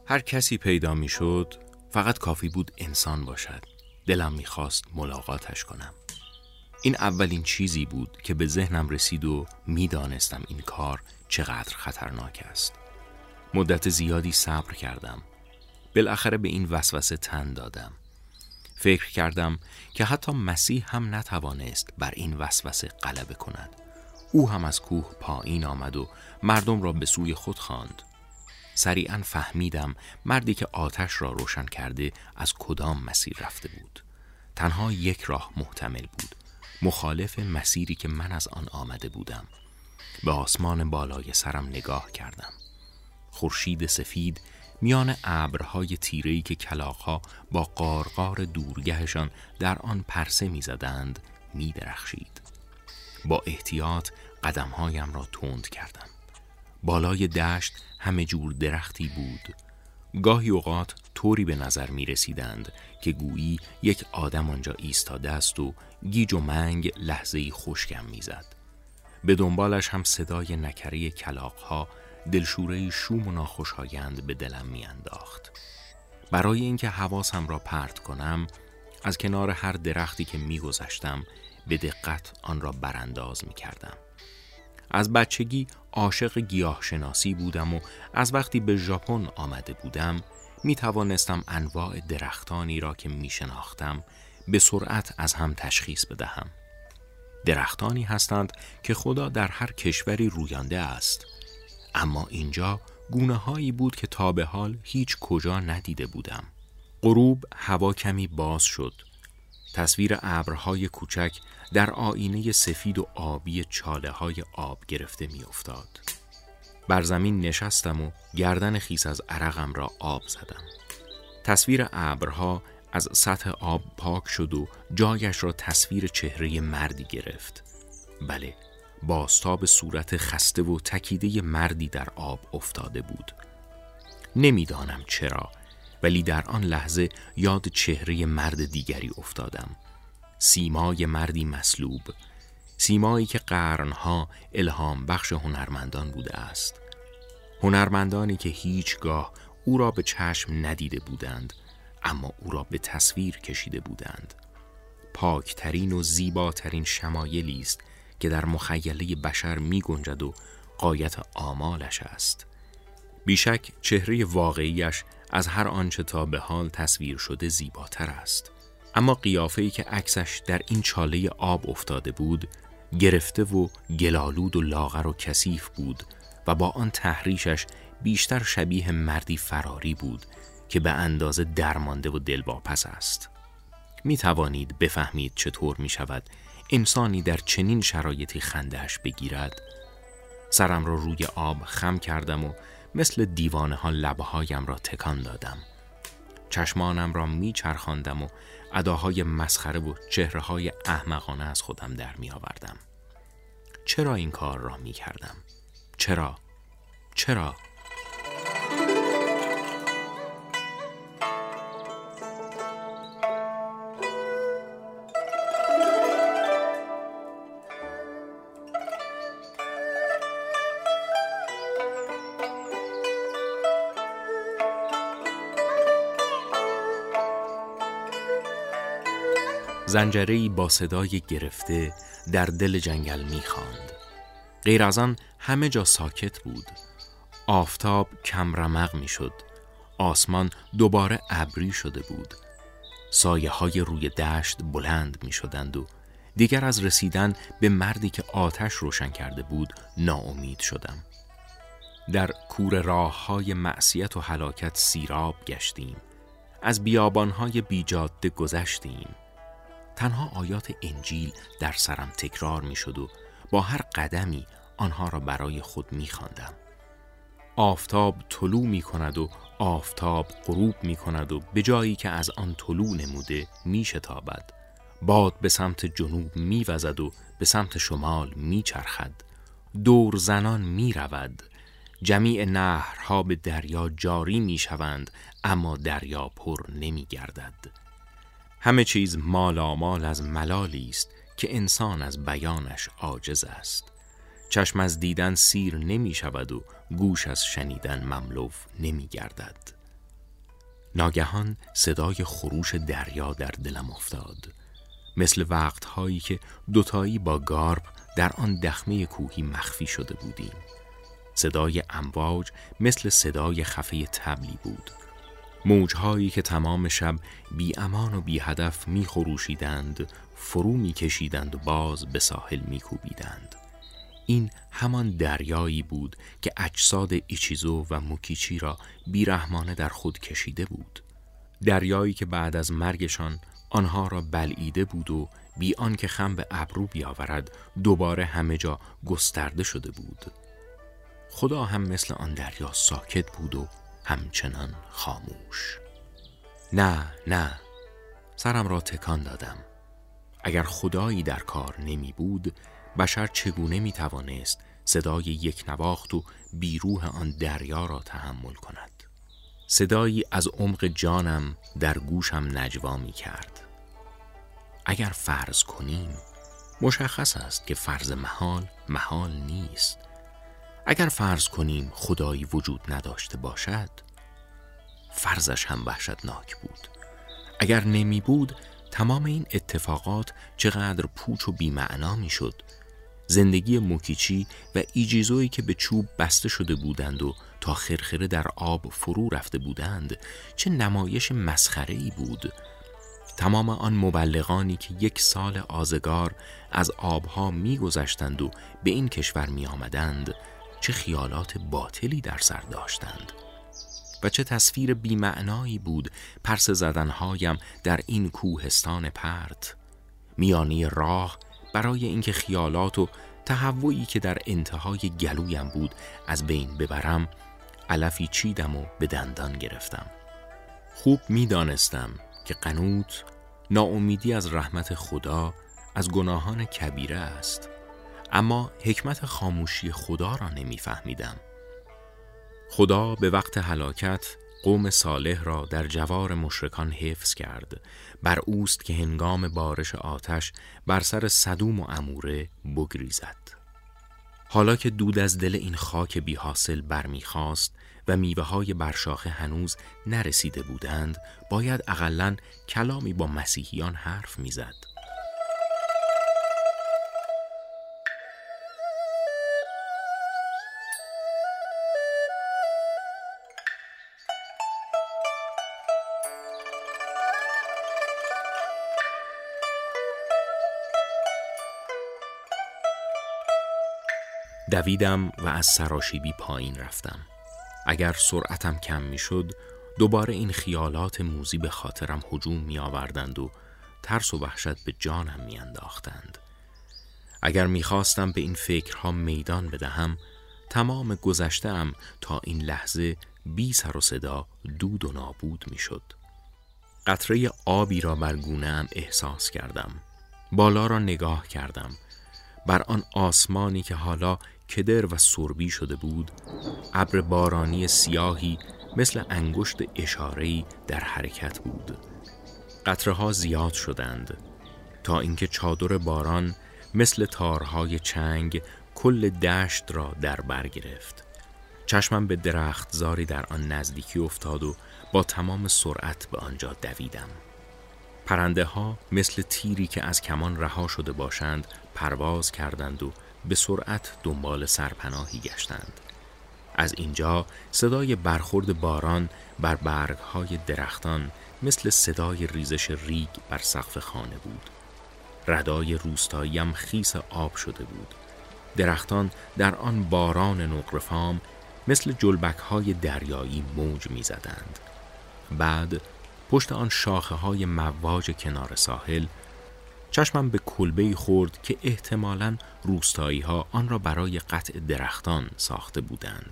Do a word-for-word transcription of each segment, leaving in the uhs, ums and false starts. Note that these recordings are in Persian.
هر کسی پیدا می شد فقط کافی بود انسان باشد. دلم می خواست ملاقاتش کنم. این اولین چیزی بود که به ذهنم رسید و می دانستم این کار چقدر خطرناک است. مدت زیادی صبر کردم. بالاخره به این وسوسه تن دادم. فکر کردم که حتی مسیح هم نتوانست بر این وسوسه غلبه کند. او هم از کوه پایین آمد و مردم را به سوی خود خواند. سریعا فهمیدم مردی که آتش را روشن کرده از کدام مسیر رفته بود. تنها یک راه محتمل بود، مخالف مسیری که من از آن آمده بودم. به آسمان بالای سرم نگاه کردم. خورشید سفید میان ابرهای تیره‌ای که کلاغ‌ها با قارقار دورگهشان در آن پرسه می‌زدند می‌درخشید. با احتیاط قدم‌هایم را تند کردم. بالای دشت همه جور درختی بود. گاهی اوقات طوری به نظر می رسیدند که گویی یک آدم آنجا ایستاده است و گیج و منگ لحظه‌ای خشکم می زد. به دنبالش هم صدای نکره کلاغ‌ها دلشوره‌ای شوم و ناخوشایند به دلم می انداخت. برای اینکه حواسم را پرت کنم از کنار هر درختی که می گذشتم به دقت آن را برانداز می کردم. از بچگی عاشق گیاهشناسی بودم و از وقتی به ژاپن آمده بودم می توانستم انواع درختانی را که می شناختم به سرعت از هم تشخیص بدهم. درختانی هستند که خدا در هر کشوری رویانده است، اما اینجا گونه هایی بود که تا به حال هیچ کجا ندیده بودم. غروب هوا کمی باز شد. تصویر ابرهای کوچک در آینه سفید و آبی چاله های آب گرفته می افتاد. بر زمین نشستم و گردن خیس از عرقم را آب زدم. تصویر ابرها از سطح آب پاک شد و جایش را تصویر چهره مردی گرفت. بله، بازتاب صورت خسته و تکیده مردی در آب افتاده بود. نمیدانم چرا، ولی در آن لحظه یاد چهره مرد دیگری افتادم. سیمای مردی مصلوب، سیمایی که قرنها الهام بخش هنرمندان بوده است. هنرمندانی که هیچگاه او را به چشم ندیده بودند، اما او را به تصویر کشیده بودند. پاکترین و زیباترین شمایلی است که در مخیله بشر می گنجد و غایت آمالش است. بیشک چهره واقعیش از هر آنچه تا به حال تصویر شده زیباتر است. اما قیافه‌ای که عکسش در این چاله آب افتاده بود، گرفته و گلالود و لاغر و کثیف بود و با آن تحریشش بیشتر شبیه مردی فراری بود که به اندازه درمانده و دلواپس است. می توانید بفهمید چطور می شود انسانی در چنین شرایطی خنده‌اش بگیرد؟ سرم را روی آب خم کردم و مثل دیوانه ها لبه هایم را تکان دادم. چشمانم را می چرخاندم و اداهای مسخره و چهره های احمقانه از خودم در می آوردم. چرا این کار را می کردم؟ چرا؟ چرا؟ زنجره‌ای با صدای گرفته در دل جنگل می‌خواند. غیر از آن همه جا ساکت بود. آفتاب کم رمق می‌شد. آسمان دوباره ابری شده بود. سایه‌های روی دشت بلند می‌شدند و دیگر از رسیدن به مردی که آتش روشن کرده بود ناامید شدم. در کوره راه‌های معصیت و هلاکت سیراب گشتیم. از بیابان‌های بی‌جاده گذشتیم. تنها آیات انجیل در سرم تکرار می شد و با هر قدمی آنها را برای خود می خواندم. آفتاب طلوع می کند و آفتاب غروب می کند و به جایی که از آن طلوع نموده می شتابد. باد به سمت جنوب می وزد و به سمت شمال می چرخد. دور زنان می رود. جمیع نهرها به دریا جاری می شوند، اما دریا پر نمی گردد. همه چیز مالامال از ملالی است که انسان از بیانش عاجز است. چشم از دیدن سیر نمی شود و گوش از شنیدن مملو نمی گردد. ناگهان صدای خروش دریا در دلم افتاد، مثل وقتهایی که دوتایی با گارب در آن دخمه کوهی مخفی شده بودیم. صدای امواج مثل صدای خفه طبلی بود. موجهایی که تمام شب بی امان و بی هدف می خروشیدند، فرو می کشیدند و باز به ساحل می کوبیدند. این همان دریایی بود که اجساد ایچیزو و موکیچی را بیرحمانه در خود کشیده بود. دریایی که بعد از مرگشان آنها را بلعیده بود و بی آنکه خم به ابرو بیاورد دوباره همه جا گسترده شده بود. خدا هم مثل آن دریا ساکت بود و همچنان خاموش. نه نه، سرم را تکان دادم. اگر خدایی در کار نمی بود، بشر چگونه می توانست صدای یک نواخت و بیروح آن دریا را تحمل کند؟ صدایی از عمق جانم در گوشم نجوا می کرد. اگر فرض کنیم، مشخص است که فرض محال محال نیست. اگر فرض کنیم خدایی وجود نداشته باشد، فرضش هم وحشتناک بود. اگر نمی بود، تمام این اتفاقات چقدر پوچ و بی‌معنا می شد. زندگی موکیچی و ایجیزویی که به چوب بسته شده بودند و تا خرخره در آب فرو رفته بودند، چه نمایش مسخره‌ای بود. تمام آن مبلغانی که یک سال آزگار از آبها می گذشتند و به این کشور می آمدند، چه خیالات باطلی در سر داشتند و چه تصویر بی‌معنایی بود پرس زدنهایم در این کوهستان پرت. میانی راه برای اینکه خیالات و تهوعی که در انتهای گلویم بود از بین ببرم، علفی چیدم و به دندان گرفتم. خوب می دانستم که قنوط، ناامیدی از رحمت خدا، از گناهان کبیره است، اما حکمت خاموشی خدا را نمی فهمیدم. خدا به وقت هلاکت قوم صالح را در جوار مشرکان حفظ کرد. بر اوست که هنگام بارش آتش بر سر سدوم و عموره بگریزد. حالا که دود از دل این خاک بی حاصل برمیخواست و میوه های برشاخه هنوز نرسیده بودند، باید اقلن کلامی با مسیحیان حرف میزد. دویدم و از سراشیبی پایین رفتم. اگر سرعتم کم می شد، دوباره این خیالات موذی به خاطرم هجوم می آوردند و ترس و وحشت به جانم می انداختند. اگر می خواستم به این فکرها میدان بدهم، تمام گذشته‌ام تا این لحظه بی سر و صدا دود و نابود می شد. قطره آبی را بر گونه‌ام احساس کردم. بالا را نگاه کردم. بر آن آسمانی که حالا کدر و سربی شده بود، ابر بارانی سیاهی مثل انگشت اشاره‌ای در حرکت بود. قطره‌ها زیاد شدند تا اینکه چادر باران مثل تارهای چنگ کل دشت را در بر گرفت. چشمم به درختزاری در آن نزدیکی افتاد و با تمام سرعت به آنجا دویدم. پرنده ها مثل تیری که از کمان رها شده باشند پرواز کردند و به سرعت دنبال سرپناهی گشتند. از اینجا صدای برخورد باران بر برگ‌های درختان مثل صدای ریزش ریگ بر سقف خانه بود. ردای روستاییم خیس آب شده بود. درختان در آن باران نقره‌فام مثل جلبک‌های دریایی موج می‌زدند. بعد پشت آن شاخه‌های مواج کنار ساحل چشمم به کلبه‌ای خورد که احتمالاً روستایی‌ها آن را برای قطع درختان ساخته بودند.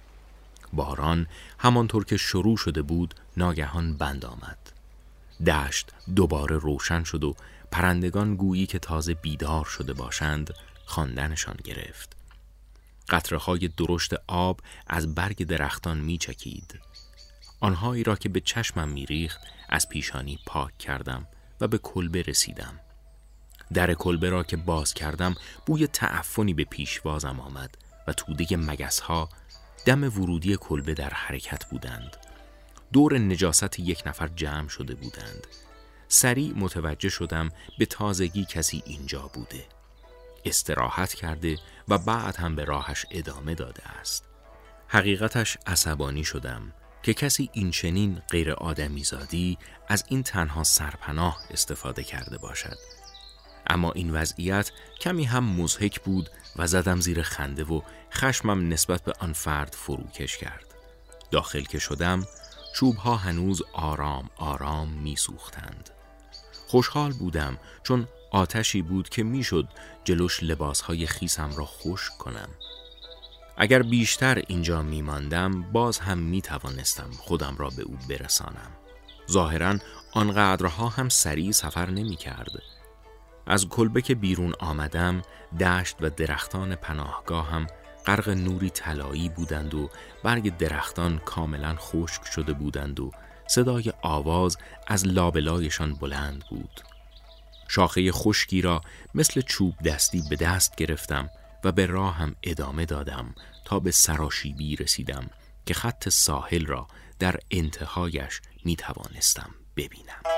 باران همانطور که شروع شده بود ناگهان بند آمد. دشت دوباره روشن شد و پرندگان گویی که تازه بیدار شده باشند خواندنشان گرفت. قطره‌های درشت آب از برگ درختان می‌چکید. آنهایی را که به چشمم می‌ریخت از پیشانی پاک کردم و به کلبه رسیدم. در کلبه را که باز کردم بوی تعفنی به پیشوازم آمد و توده مگس‌ها دم ورودی کلبه در حرکت بودند. دور نجاست یک نفر جمع شده بودند. سریع متوجه شدم به تازگی کسی اینجا بوده. استراحت کرده و بعد هم به راهش ادامه داده است. حقیقتش عصبانی شدم که کسی این چنین غیر آدمیزادی از این تنها سرپناه استفاده کرده باشد. اما این وضعیت کمی هم مضحک بود و زدم زیر خنده و خشمم نسبت به آن فرد فروکش کرد. داخل که شدم، چوبها هنوز آرام آرام می سوختند. خوشحال بودم چون آتشی بود که میشد جلوش لباسهای خیسم را خشک کنم. اگر بیشتر اینجا می ماندم باز هم می توانستم خودم را به او برسانم. ظاهراً آنقدرها هم سریع سفر نمی کرد. از کلبه که بیرون آمدم دشت و درختان پناهگاه هم غرق نوری طلایی بودند و برگ درختان کاملا خشک شده بودند و صدای آواز از لابلایشان بلند بود. شاخه خشکی را مثل چوب دستی به دست گرفتم و به راهم ادامه دادم تا به سراشیبی رسیدم که خط ساحل را در انتهایش می توانستم ببینم.